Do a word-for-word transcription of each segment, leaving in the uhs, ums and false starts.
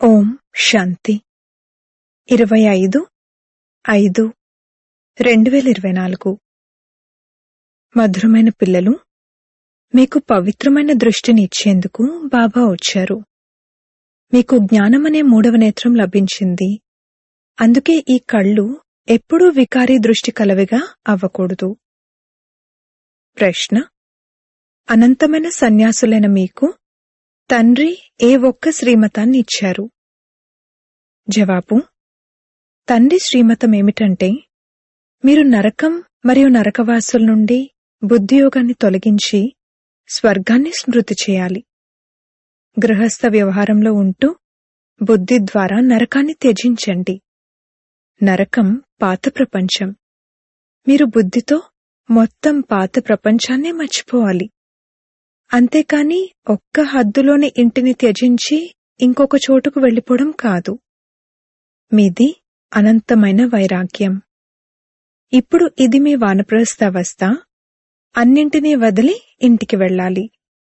ఓం శాంతి ఇరవై ఐదు ఐదు రెండు వేల ఇరవై నాలుగు. మధురమైన పిల్లలు, మీకు పవిత్రమైన దృష్టిని ఇచ్చేందుకు బాబా వచ్చారు. మీకు జ్ఞానమనే మూడవ నేత్రం లభించింది. అందుకే ఈ కళ్ళు ఎప్పుడూ వికారీ దృష్టి కలవిగా అవ్వకూడదు. ప్రశ్న: అనంతమైన సన్యాసులైన మీకు తండ్రి ఏ ఒక్క శ్రీమతాన్ని ఇచ్చారు? జవాబు: తండ్రి శ్రీమతం ఏమిటంటే, మీరు నరకం మరియు నరకవాసుల నుండి బుద్ధియోగాన్ని తొలగించి స్వర్గాన్ని స్మృతి చేయాలి. గృహస్థ వ్యవహారంలో ఉంటూ బుద్ధి ద్వారా నరకాన్ని త్యజించండి. నరకం పాత ప్రపంచం. మీరు బుద్ధితో మొత్తం పాత ప్రపంచాన్నే మర్చిపోవాలి. అంతేకాని ఒక్క హద్దులోని ఇంటిని త్యజించి ఇంకొక చోటుకు వెళ్ళిపోవడం కాదు. మీది అనంతమైన వైరాగ్యం. ఇప్పుడు ఇది మీ వానప్రస్థావస్థ. అన్నింటినీ వదిలి ఇంటికి వెళ్ళాలి.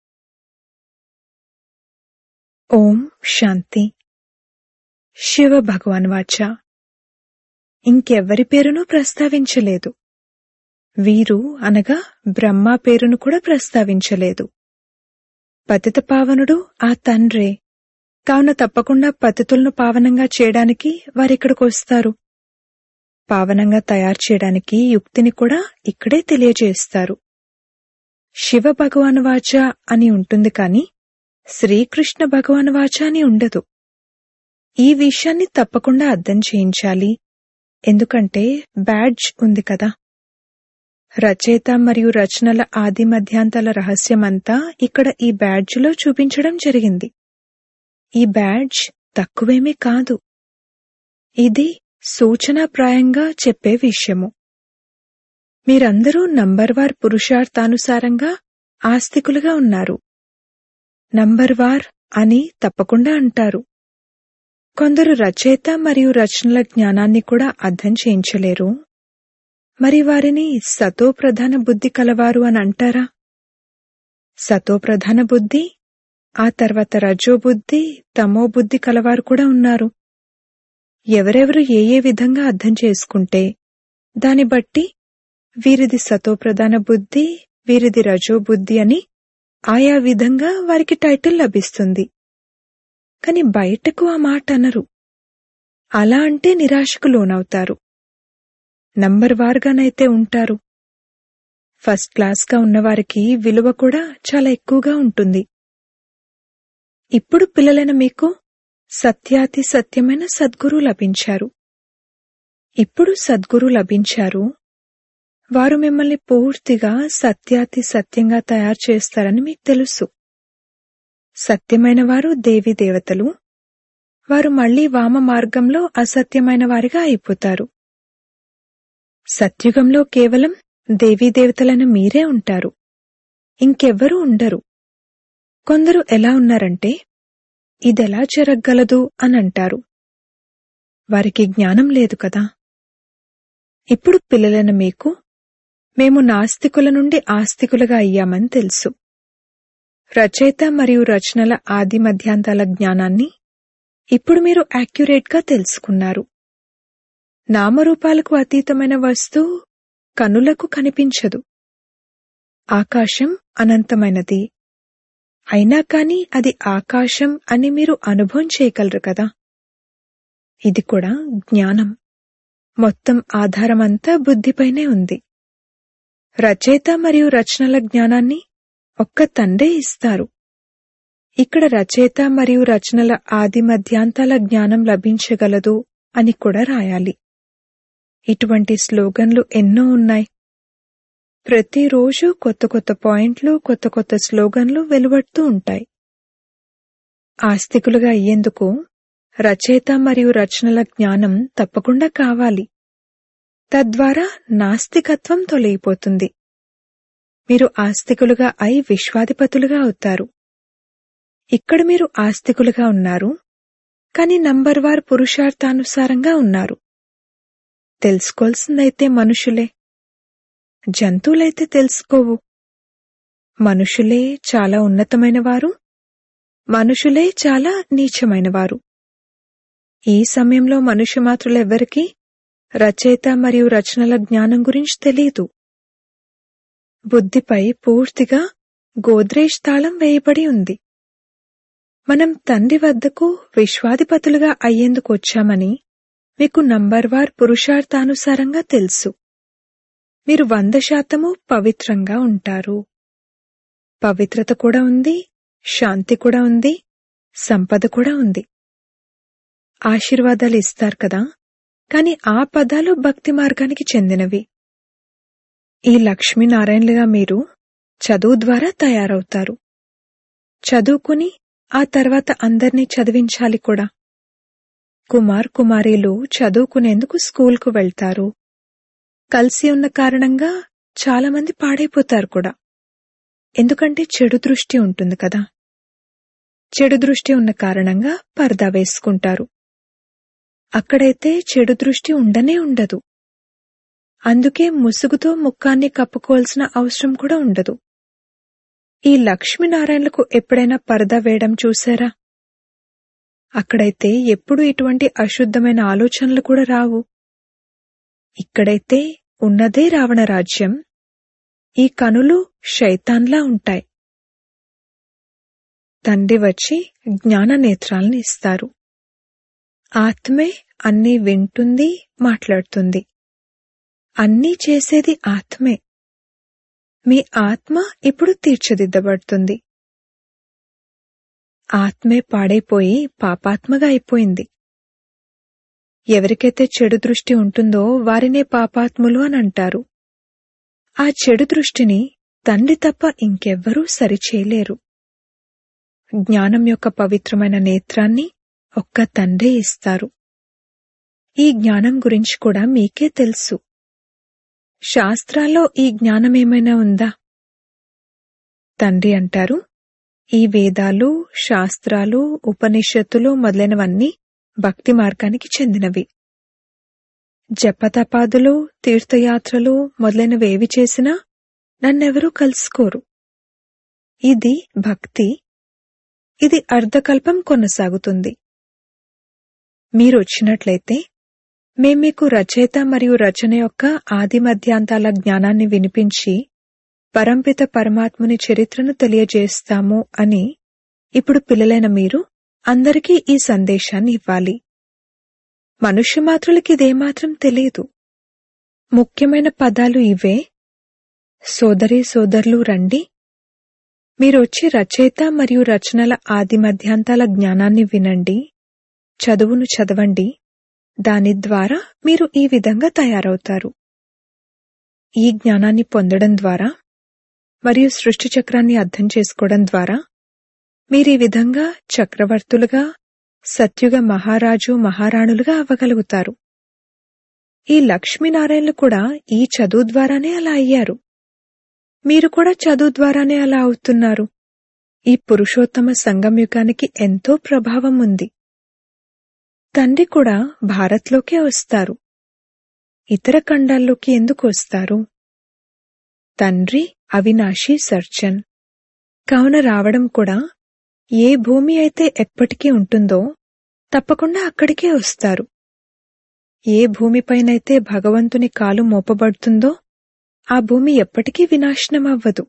ఓం శాంతి. శివ భగవాన్ వాచ: ఇంకెవ్వరి పేరును ప్రస్తావించలేదు. వీరు అనగా బ్రహ్మ పేరును కూడా ప్రస్తావించలేదు. పతిత పావనుడు ఆ తండ్రే. కావున తప్పకుండా పతితులను పావనంగా చేయడానికి వారిక్కడికి వస్తారు. పావనంగా తయారు చేయడానికి యుక్తిని కూడా ఇక్కడే తెలియజేస్తారు. శివ భగవాన్ వాచ అని ఉంటుంది కాని శ్రీకృష్ణ భగవాన్ వాచ అని ఉండదు. ఈ విషయాన్ని తప్పకుండా అర్థం చేయించాలి. ఎందుకంటే బ్యాడ్జ్ ఉంది కదా. రచయిత మరియు రచనల ఆది మధ్యాంతాల రహస్యమంతా ఇక్కడ ఈ బ్యాడ్జ్లో చూపించడం జరిగింది. ఈ బ్యాడ్జ్ తక్కువేమీ కాదు. ఇది సూచనాప్రాయంగా చెప్పే విషయము. మీరందరూ నంబర్వార్ పురుషార్థానుసారంగా ఆస్తికులుగా ఉన్నారు. నంబర్వార్ అని తప్పకుండా అంటారు. కొందరు రచయిత మరియు రచనల జ్ఞానాన్ని కూడా అర్థం చేయించలేరు. మరి వారిని సతోప్రధాన బుద్ధి కలవారు అని అంటారా? సతోప్రధాన బుద్ధి, ఆ తర్వాత రజోబుద్ధి, తమోబుద్ధి కలవారు కూడా ఉన్నారు. ఎవరెవరు ఏ ఏ విధంగా అర్థం చేసుకుంటే దాన్ని బట్టి వీరిది సతోప్రధాన బుద్ధి, వీరిది రజోబుద్ధి అని ఆయా విధంగా వారికి టైటిల్ లభిస్తుంది. కాని బయటకు ఆ మాట అనరు. అలా అంటే నిరాశకు లోనవుతారు. నంబర్ వార్గానైతే ఉంటారు. ఫస్ట్ క్లాస్గా ఉన్నవారికి విలువ కూడా చాలా ఎక్కువగా ఉంటుంది. ఇప్పుడు పిల్లలైన మీకు సత్యాతి సత్యమైన సద్గురు లభించారు. ఇప్పుడు సద్గురు లభించారు. వారు మిమ్మల్ని పూర్తిగా సత్యాతి సత్యంగా తయారు చేస్తారని మీకు తెలుసు. సత్యమైన వారు దేవీ దేవతలు. వారు మళ్లీ వామ మార్గంలో అసత్యమైన వారిగా అయిపోతారు. సత్యుగంలో కేవలం దేవీదేవతలను మీరే ఉంటారు. ఇంకెవ్వరూ ఉండరు. కొందరు ఎలా ఉన్నారంటే, ఇదెలా జరగగలదు అని అంటారు. వారికి జ్ఞానం లేదు కదా. ఇప్పుడు పిల్లలైన మీకు మేము నాస్తికుల నుండి ఆస్తికులుగా అయ్యామని తెలుసు. రచయిత మరియు రచనల ఆది మధ్యాంతాల జ్ఞానాన్ని ఇప్పుడు మీరు యాక్యురేట్గా తెలుసుకున్నారు. నామరూపాలకు అతీతమైన వస్తువు కనులకు కనిపించదు. ఆకాశం అనంతమైనది. అయినా కాని అది ఆకాశం అని మీరు అనుభవం చేయగలరు కదా. ఇది కూడా జ్ఞానం. మొత్తం ఆధారమంతా బుద్ధిపైనే ఉంది. రచయిత మరియు రచనల జ్ఞానాన్ని ఒక్క తండ్రే ఇస్తారు. ఇక్కడ రచయిత మరియు రచనల ఆది మధ్యాంతాల జ్ఞానం లభించగలదు అని కూడా రాయాలి. ఇటువంటి స్లోగన్లు ఎన్నో ఉన్నాయి. ప్రతిరోజు కొత్త కొత్త పాయింట్లు, కొత్త కొత్త స్లోగన్లు వెలువడుతూ ఉంటాయి. ఆస్తికులుగా అయ్యేందుకు రచయిత మరియు రచనల జ్ఞానం తప్పకుండా కావాలి. తద్వారా నాస్తికత్వం తొలగిపోతుంది. మీరు ఆస్తికులుగా అయి విశ్వాధిపతులుగా అవుతారు. ఇక్కడ మీరు ఆస్తికులుగా ఉన్నారు, కాని నంబర్వార్ పురుషార్థానుసారంగా ఉన్నారు. తెలుసుకోవాల్సిందైతే మనుషులే. జంతువులైతే తెలుసుకోవు. మనుషులే చాలా ఉన్నతమైన వారు, మనుషులే చాలా నీచమైనవారు. ఈ సమయంలో మనుష్యమాతృలెవ్వరికీ రచయిత మరియు రచనల జ్ఞానం గురించి తెలియదు. బుద్ధిపై పూర్తిగా గోద్రేజ్ తాళం వేయబడి ఉంది. మనం తండ్రి వద్దకు విశ్వాధిపతులుగా అయ్యేందుకు వచ్చామని మీకు నంబర్వార్ పురుషార్థానుసారంగా తెలుసు. మీరు వంద శాతము పవిత్రంగా ఉంటారు. పవిత్రత కూడా ఉంది, శాంతి కూడా ఉంది, సంపద కూడా ఉంది. ఆశీర్వాదాలు ఇస్తారు కదా, కాని ఆ పదాలు భక్తి మార్గానికి చెందినవి. ఈ లక్ష్మీనారాయణలుగా మీరు చదువు ద్వారా తయారవుతారు. చదువుకుని ఆ తర్వాత అందర్నీ చదివించాలి కూడా. కుమార్ కుమారీలు చదువుకునేందుకు స్కూల్కు వెళ్తారు. కలిసి ఉన్న కారణంగా చాలామంది పాడైపోతారు కూడా. ఎందుకంటే చెడు దృష్టి ఉంటుంది కదా. చెడు దృష్టి ఉన్న కారణంగా పర్దా వేసుకుంటారు. అక్కడైతే చెడు దృష్టి ఉండనే ఉండదు. అందుకే ముసుగుతో ముఖాన్ని కప్పుకోవాల్సిన అవసరం కూడా ఉండదు. ఈ లక్ష్మీనారాయణలకు ఎప్పుడైనా పరదా వేయడం చూశారా? అక్కడైతే ఎప్పుడూ ఇటువంటి అశుద్ధమైన ఆలోచనలు కూడా రావు. ఇక్కడైతే ఉన్నదే రావణ రాజ్యం. ఈ కనులు శైతాన్లా ఉంటాయి. తండ్రి వచ్చి జ్ఞాన నేత్రాలను ఇస్తారు. ఆత్మే అన్నీ వింటుంది, మాట్లాడుతుంది. అన్నీ చేసేది ఆత్మే. మీ ఆత్మ ఇప్పుడు తీర్చిదిద్దబడుతుంది. ఆత్మే పాడైపోయి పాపాత్మగా అయిపోయింది. ఎవరికైతే చెడు దృష్టి ఉంటుందో వారినే పాపాత్ములు అని అంటారు. ఆ చెడు దృష్టిని తండ్రి తప్ప ఇంకెవ్వరూ సరిచేయలేరు. జ్ఞానం యొక్క పవిత్రమైన నేత్రాన్ని ఒక్క తండ్రే ఇస్తారు. ఈ జ్ఞానం గురించి కూడా మీకే తెలుసు. శాస్త్రాల్లో ఈ జ్ఞానమేమైనా ఉందా? తండ్రి అంటారు, ఈ వేదాలు, శాస్త్రాలు, ఉపనిషత్తులు మొదలైనవన్నీ భక్తి మార్గానికి చెందినవి. జపతపాదులు, తీర్థయాత్రలు మొదలైనవేవి చేసినా నన్నెవరూ కలుసుకోరు. ఇది భక్తి. ఇది అర్ధకల్పం కొనసాగుతుంది. మీరొచ్చినట్లయితే మేం మీకు రచయిత మరియు రచన యొక్క ఆది మధ్యాంతాల జ్ఞానాన్ని వినిపించి పరంపిత పరమాత్ముని చరిత్రను తెలియజేస్తాము అని ఇప్పుడు పిల్లలైన మీరు అందరికీ ఈ సందేశాన్ని ఇవ్వాలి. మనుష్యమాతృలకి ఇదేమాత్రం తెలియదు. ముఖ్యమైన పదాలు ఇవే. సోదరీ సోదరులు రండి, మీరొచ్చి రచయిత మరియు రచనల ఆది మధ్యాంతాల జ్ఞానాన్ని వినండి, చదువును చదవండి. దాని ద్వారా మీరు ఈ విధంగా తయారవుతారు. ఈ జ్ఞానాన్ని పొందడం ద్వారా మరియు సృష్టి చక్రాన్ని అర్థం చేసుకోవడం ద్వారా మీరీ విధంగా చక్రవర్తులుగా, సత్యుగ మహారాజు మహారాణులుగా అవ్వగలుగుతారు. ఈ లక్ష్మీనారాయణలు కూడా ఈ చదువు ద్వారానే అలా అయ్యారు. మీరు కూడా చదువు ద్వారానే అలా అవుతున్నారు. ఈ పురుషోత్తమ సంగమయుగానికి ఎంతో ప్రభావం ఉంది. తండ్రి కూడా భారత్లోకే వస్తారు. ఇతర ఖండాల్లోకి ఎందుకు వస్తారు? తండ్రి అవినాశీ సర్జన్ కావున రావడం కూడా ఏ భూమి అయితే ఎప్పటికీ ఉంటుందో తప్పకుండా అక్కడికే వస్తారు. ఏ భూమిపైనైతే భగవంతుని కాలు మోపబడుతుందో ఆ భూమి ఎప్పటికీ వినాశనమవ్వదు.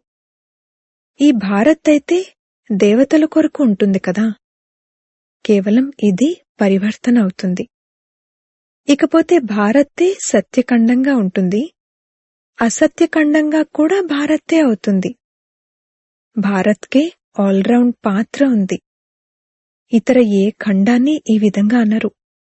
ఈ భారత్ అయితే దేవతల కొరకు ఉంటుంది కదా. కేవలం ఇది పరివర్తన అవుతుంది. ఇకపోతే భారత్తే సత్యఖండంగా ఉంటుంది. అసత్యఖండంగా కూడా భారత్తే అవుతుంది. భారత్కే ఆల్రౌండ్ పాత్ర ఉంది. ఇతర ఏ ఖండాన్ని ఈ విధంగా అనరు.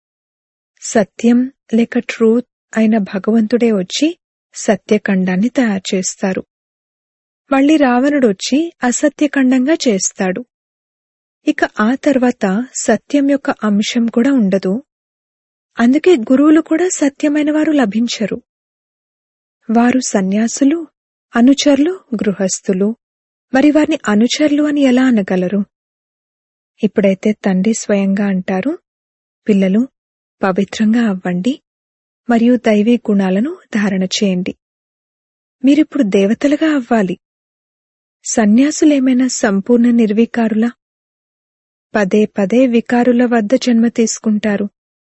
సత్యం లేక ట్రూత్ అయిన భగవంతుడే వచ్చి సత్యఖండాన్ని తయారు చేస్తారు. మళ్లీ రావణుడొచ్చి అసత్యఖండంగా చేస్తాడు. ఇక ఆ తర్వాత సత్యం యొక్క అంశం కూడా ఉండదు. అందుకే గురువులు కూడా సత్యమైన వారు లభించరు. వారు సన్యాసులు, అనుచరులు, గృహస్థులు. మరి వారిని అనుచరులు అని ఎలా అనగలరు? ఇప్పుడైతే తండ్రి స్వయంగా అంటారు, పిల్లలు పవిత్రంగా అవ్వండి మరియు దైవీ గుణాలను ధారణ చేయండి. మీరిప్పుడు దేవతలుగా అవ్వాలి. సన్యాసులేమైనా సంపూర్ణ నిర్వికారులా? పదే పదే వికారుల వద్ద జన్మ తీసుకుంటారు.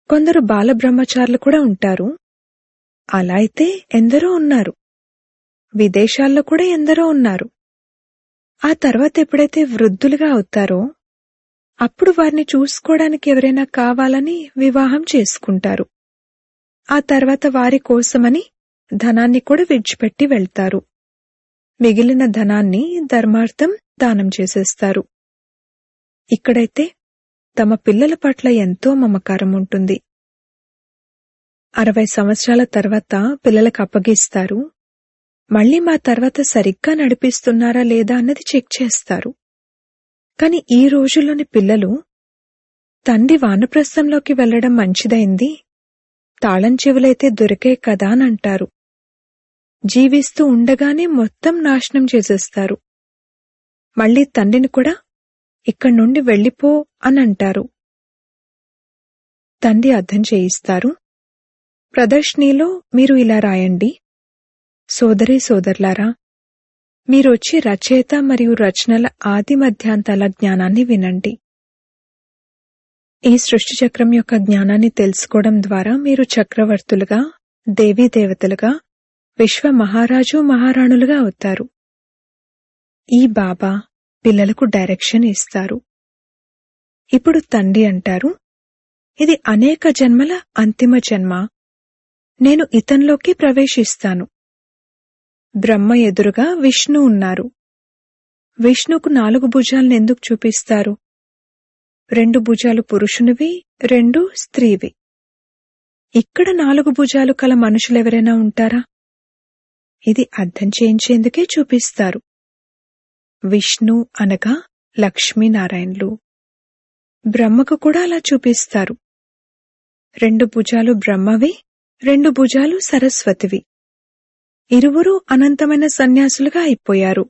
కొందరు బాలబ్రహ్మచారులు కూడా ఉంటారు. అలా అయితే ఎందరో ఉన్నారు. విదేశాల్లో కూడా ఎందరో ఉన్నారు. ఆ తర్వాత ఎప్పుడైతే వృద్ధులుగా అవుతారో అప్పుడు వారిని చూసుకోవడానికి ఎవరైనా కావాలని వివాహం చేసుకుంటారు. ఆ తర్వాత వారి కోసమని ధనాన్ని కూడా విడిచిపెట్టి వెళ్తారు. మిగిలిన ధనాన్ని ధర్మార్థం దానం చేసేస్తారు. ఇక్కడైతే తమ పిల్లల పట్ల ఎంతో మమకారం ఉంటుంది. అరవై సంవత్సరాల తర్వాత పిల్లలకు అప్పగిస్తారు. మళ్లీ మా తర్వాత సరిగ్గా నడిపిస్తున్నారా లేదా అన్నది చెక్ చేస్తారు. కాని ఈ రోజుల్లోని పిల్లలు తండ్రి వానప్రస్థంలోకి వెళ్లడం మంచిదైంది, తాళం చెవులైతే దొరికే కదా అని అంటారు. జీవిస్తూ ఉండగానే మొత్తం నాశనం చేసేస్తారు. మళ్లీ తండ్రిని కూడా ఇక్కడి నుండి వెళ్ళిపో అని అంటారు. తండ్రి అర్థం చేయిస్తారు. ప్రదర్శనలో మీరు ఇలా రాయండి: సోదరీ సోదరులారా, మీరొచ్చి రచయిత మరియు రచనల ఆది మధ్యాంతాల జ్ఞానాన్ని వినండి. ఈ సృష్టి చక్రం యొక్క జ్ఞానాన్ని తెలుసుకోవడం ద్వారా మీరు చక్రవర్తులుగా, దేవీదేవతలుగా, విశ్వ మహారాజు మహారాణులుగా అవుతారు. ఈ బాబా పిల్లలకు డైరెక్షన్ ఇస్తారు. ఇప్పుడు తండ్రి అంటారు, ఇది అనేక జన్మల అంతిమ జన్మ. నేను ఇతంలోకి ప్రవేశిస్తాను. బ్రహ్మ ఎదురుగా విష్ణు ఉన్నారు. విష్ణుకు నాలుగు భుజాలను ఎందుకు చూపిస్తారు? రెండు భుజాలు పురుషునివి, రెండు స్త్రీవి. ఇక్కడ నాలుగు భుజాలు కల మనుషులెవరైనా ఉంటారా? ఇది అర్థం చేయించేందుకే చూపిస్తారు. విష్ణు అనగా లక్ష్మీనారాయణులు. బ్రహ్మకు కూడా అలా చూపిస్తారు. రెండు భుజాలు బ్రహ్మవి, రెండు భుజాలు సరస్వతివి. ఇరువురూ అనంతమైన సన్యాసులుగా అయిపోయారు.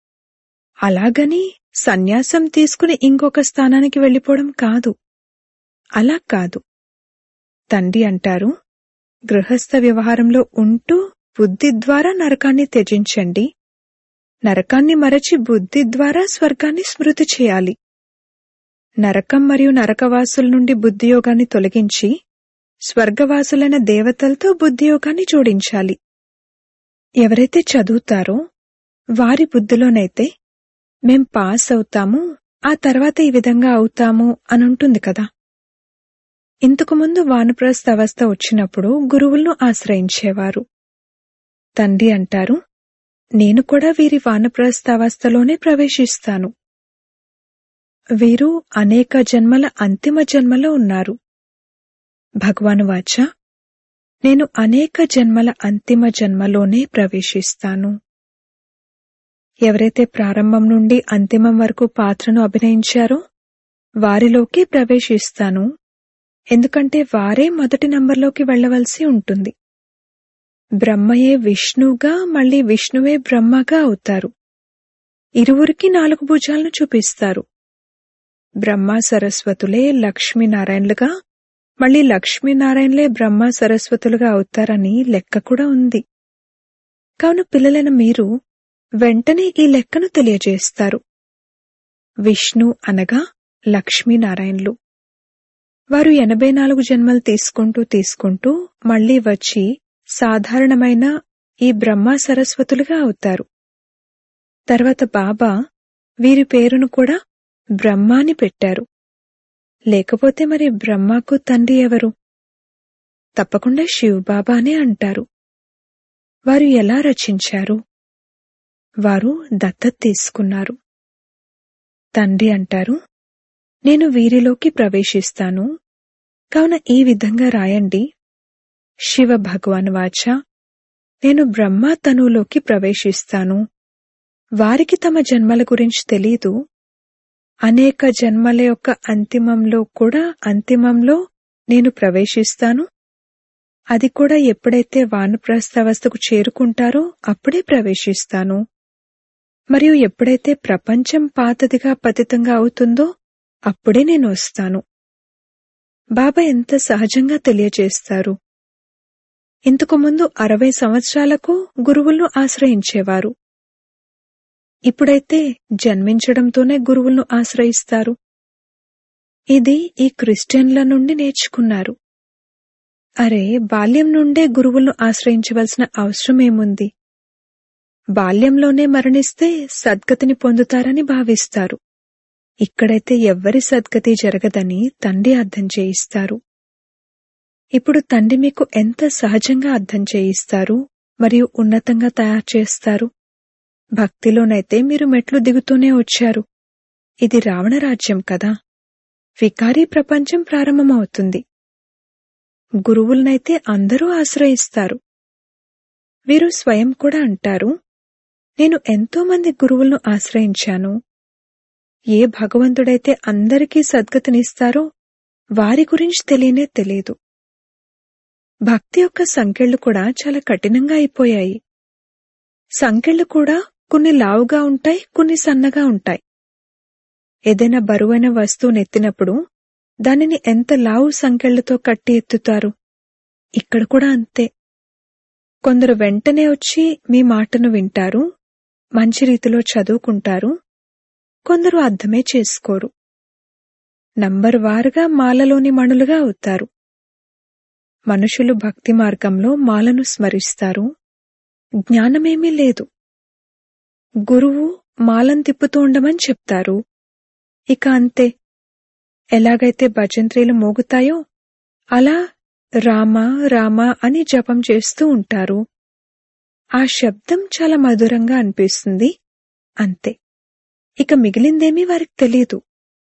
అలాగని సన్యాసం తీసుకుని ఇంకొక స్థానానికి వెళ్ళిపోవడం కాదు. అలా కాదు. తండ్రి అంటారు, గృహస్థ వ్యవహారంలో ఉంటూ బుద్ధి ద్వారా నరకాన్ని త్యజించండి. నరకాన్ని మరచి బుద్ధి ద్వారా స్వర్గాన్ని స్మృతి చేయాలి. నరకం మరియు నరకవాసుల నుండి బుద్ధియోగాన్ని తొలగించి స్వర్గవాసులైన దేవతలతో బుద్ధియోగాన్ని జోడించాలి. ఎవరైతే చదువుతారో వారి బుద్ధిలోనైతే మేం పాస్ అవుతాము, ఆ తర్వాత ఈ విధంగా అవుతాము అనుంటుంది కదా. ఇంతకుముందు వానప్రస్థ అవస్థ వచ్చినప్పుడు గురువులను ఆశ్రయించేవారు. తండ్రి అంటారు, నేను కూడా వీరి వానప్రస్థ అవస్థలోనే ప్రవేశిస్తాను. వీరు అనేక జన్మల అంతిమ జన్మలో ఉన్నారు. భగవాను వాచ, నేను అనేక జన్మల అంతిమ జన్మలోనే ప్రవేశిస్తాను. ఎవరైతే ప్రారంభం నుండి అంతిమం వరకు పాత్రను అభినయించారో వారిలోకి ప్రవేశిస్తాను. ఎందుకంటే వారే మొదటి నంబర్లోకి వెళ్లవలసి ఉంటుంది. బ్రహ్మయే విష్ణువుగా, మళ్లీ విష్ణువే బ్రహ్మగా అవుతారు. ఇరువురికి నాలుగు భుజాలను చూపిస్తారు. బ్రహ్మ సరస్వతులే లక్ష్మీనారాయణులుగా, మళ్లీ లక్ష్మీనారాయణలే బ్రహ్మ సరస్వతులుగా అవుతారని లెక్క కూడా ఉంది. కావున పిల్లలైన మీరు వెంటనే ఈ లెక్కను తెలియజేస్తారు. విష్ణు అనగా లక్ష్మీనారాయణులు. వారు ఎనభై నాలుగు జన్మలు తీసుకుంటూ తీసుకుంటూ మళ్లీ వచ్చి సాధారణమైన ఈ బ్రహ్మ సరస్వతులుగా అవుతారు. తర్వాత బాబా వీరి పేరును కూడా బ్రహ్మ అని పెట్టారు. లేకపోతే మరి బ్రహ్మకు తండ్రి ఎవరు? తప్పకుండా శివబాబా అనే అంటారు. వారు ఎలా రచించారు? వారు దత్తత తీసుకున్నారు. తండ్రి అంటారు, నేను వీరిలోకి ప్రవేశిస్తాను. కావున ఈ విధంగా రాయండి: శివ భగవాన్ వాచ, నేను బ్రహ్మ తనువులోకి ప్రవేశిస్తాను. వారికి తమ జన్మల గురించి తెలీదు. అనేక జన్మల యొక్క అంతిమంలో కూడా అంతిమంలో నేను ప్రవేశిస్తాను. అది కూడా ఎప్పుడైతే వానప్రస్థావస్థకు చేరుకుంటారో అప్పుడే ప్రవేశిస్తాను. మరియు ఎప్పుడైతే ప్రపంచం పాతదిగా పతితంగా అవుతుందో అప్పుడే నేను వస్తాను. బాబా ఎంత సహజంగా తెలియజేస్తారు. ఇంతకుముందు అరవై సంవత్సరాలకు గురువులను ఆశ్రయించేవారు. ఇప్పుడైతే జన్మించడంతోనే గురువులను ఆశ్రయిస్తారు. ఇది ఈ క్రిస్టియన్ల నుండి నేర్చుకున్నారు. అరే, బాల్యం నుండే గురువులను ఆశ్రయించవలసిన అవసరమేముంది? బాల్యంలోనే మరణిస్తే సద్గతిని పొందుతారని భావిస్తారు. ఇక్కడైతే ఎవ్వరి సద్గతి జరగదని తండ్రి అర్థం చేయిస్తారు. ఇప్పుడు తండ్రి మీకు ఎంత సహజంగా అర్థం చేయిస్తారు మరియు ఉన్నతంగా తయారు చేస్తారు. భక్తిలోనైతే మీరు మెట్లు దిగుతూనే వచ్చారు. ఇది రావణ రాజ్యం కదా. వికారీ ప్రపంచం ప్రారంభమవుతుంది. గురువులనైతే అందరూ ఆశ్రయిస్తారు. వీరు స్వయం కూడా అంటారు, నేను ఎంతో మంది గురువులను ఆశ్రయించాను. ఏ భగవంతుడైతే అందరికీ సద్గతినిస్తారో వారి గురించి తెలియనే తెలియదు. భక్తి యొక్క సంకెళ్లు కూడా చాలా కఠినంగా అయిపోయాయి. సంకెళ్లు కూడా కొన్ని లావుగా ఉంటాయి, కొన్ని సన్నగా ఉంటాయి. ఏదైనా బరువైన వస్తువును ఎత్తినప్పుడు దానిని ఎంత లావు సంకెళ్లతో కట్టి ఎత్తుతారు. ఇక్కడ కూడా అంతే. కొందరు వెంటనే వచ్చి మీ మాటను వింటారు, మంచి రీతిలో చదువుకుంటారు. కొందరు అర్థమే చేసుకోరు. నంబర్ వారుగా మాలలోని మణులుగా అవుతారు. మనుషులు భక్తి మార్గంలో మాలను స్మరిస్తారు. జ్ఞానమేమీ లేదు. గురువు మాలను తిప్పుతూ ఉండమని చెప్తారు. ఇక అంతే. ఎలాగైతే భజంత్రీలు మోగుతాయో అలా రామ రామ అని జపం చేస్తూ ఉంటారు. ఆ శబ్దం చాలా మధురంగా అనిపిస్తుంది. అంతే. ఇక మిగిలిందేమీ వారికి తెలీదు.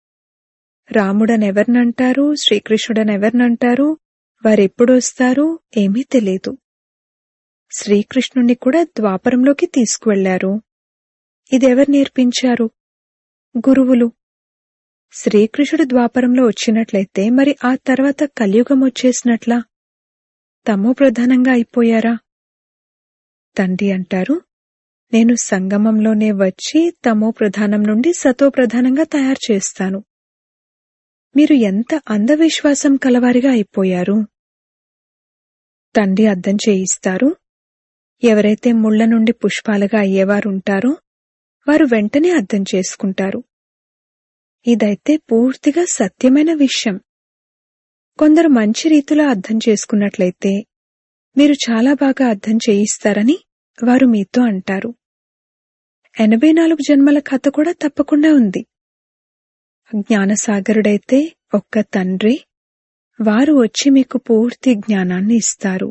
రాముడనెవర్నంటారు, శ్రీకృష్ణుడనెవర్నంటారు, వారెప్పుడొస్తారు ఏమీ తెలీదు. శ్రీకృష్ణుణ్ణి కూడా ద్వాపరంలోకి తీసుకువెళ్లారు. ఇదెవరు నేర్పించారు? గురువులు. శ్రీకృష్ణుడు ద్వాపరంలో వచ్చినట్లయితే మరి ఆ తర్వాత కలియుగం వచ్చేసినట్లా? తమో ప్రధానంగా అయిపోయారా? తండ్రి అంటారు, నేను సంగమంలోనే వచ్చి తమో ప్రధానం నుండి సతో ప్రధానంగా తయారు చేస్తాను. మీరు ఎంత అంధవిశ్వాసం కలవారిగా అయిపోయారు. తండ్రి అర్థం చేయిస్తారు, ఎవరైతే ముళ్ల నుండి పుష్పాలుగా అయ్యేవారుంటారో వారు వెంటనే అర్థం చేసుకుంటారు. ఇదైతే పూర్తిగా సత్యమైన విషయం. కొందరు మంచి రీతిలో అర్థం చేసుకున్నట్లయితే మీరు చాలా బాగా అర్థం చేయిస్తారని వారు మీతో అంటారు. ఎనభై నాలుగు జన్మల కథ కూడా తప్పకుండా ఉంది. జ్ఞానసాగరుడైతే ఒక్క తండ్రి, వారు వచ్చి మీకు పూర్తి జ్ఞానాన్ని ఇస్తారు.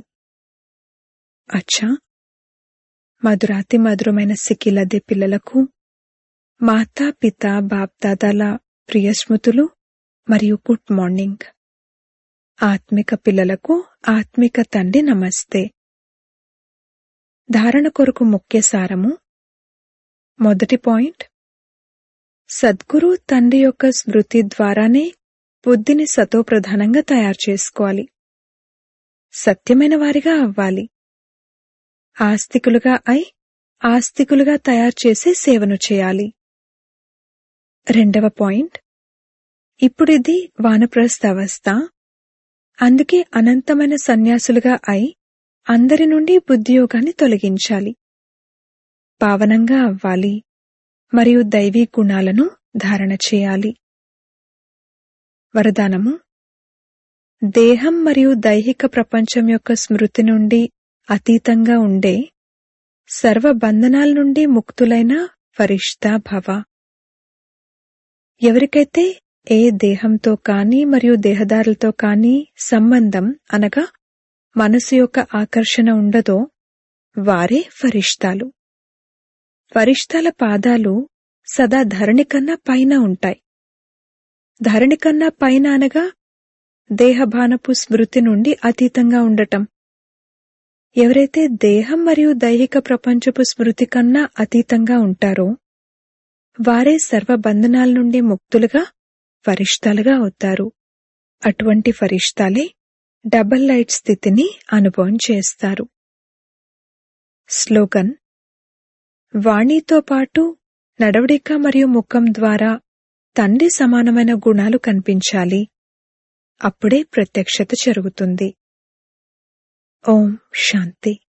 అచ్చా, మధురాతి మధురమైన సిక్కిలదే పిల్లలకు మాతా పిత బాప్దాదాల ప్రియ స్మృతులు మరియు గుడ్ మార్నింగ్. ఆత్మిక పిల్లలకు ఆత్మిక తండ్రి నమస్తే. ధారణ కొరకు ముఖ్య సారము. మొదటి పాయింట్, సద్గురు తండ్రి యొక్క స్మృతి ద్వారానే బుద్ధిని సతోప్రధానంగా తయారు చేసుకోవాలి. సత్యమైన వారిగా అవ్వాలి. ఆస్తికులుగా అయి ఆస్తికులుగా తయారు చేసే సేవను చేయాలి. రెండవ పాయింట్, ఇప్పుడిది వానప్రస్థ అవస్థ. అందుకే అనంతమైన సన్యాసులుగా అయి అందరి నుండి బుద్ధియోగాన్ని తొలగించాలి. పావనంగా అవ్వాలి మరియు దైవీ గుణాలను ధారణ చేయాలి. వరదానము. దేహం మరియు దైహిక ప్రపంచం యొక్క స్మృతి నుండి అతీతంగా ఉండే సర్వ బంధనాల నుండి ముక్తులైన ఫరిష్తా భవ. ఎవరికైతే ఏ దేహంతో కానీ మరియు దేహదారులతో కానీ సంబంధం అనగా మనసు యొక్క ఆకర్షణ ఉండదో వారే ఫరిష్తాలు. ఫరిష్తాల పాదాలు సదా ధరణి కన్నా పైన ఉంటాయి. ధరణి కన్నా పైన అనగా దేహభానపు స్మృతి నుండి అతీతంగా ఉండటం. ఎవరైతే దేహం మరియు దైహిక ప్రపంచపు స్మృతి కన్నా అతీతంగా ఉంటారో వారే సర్వబంధనాల నుండి ముక్తులుగా ఫరిష్తాలుగా అవుతారు. అటువంటి ఫరిష్తాలే డబల్ లైట్ స్థితిని అనుభవం చేస్తారు. స్లోగన్. వాణితో పాటు నడవడిక మరియు ముఖం ద్వారా తండ్రి సమానమైన గుణాలు కనిపించాలి. అప్పుడే ప్రత్యక్షత జరుగుతుంది. ఓం శాంతి.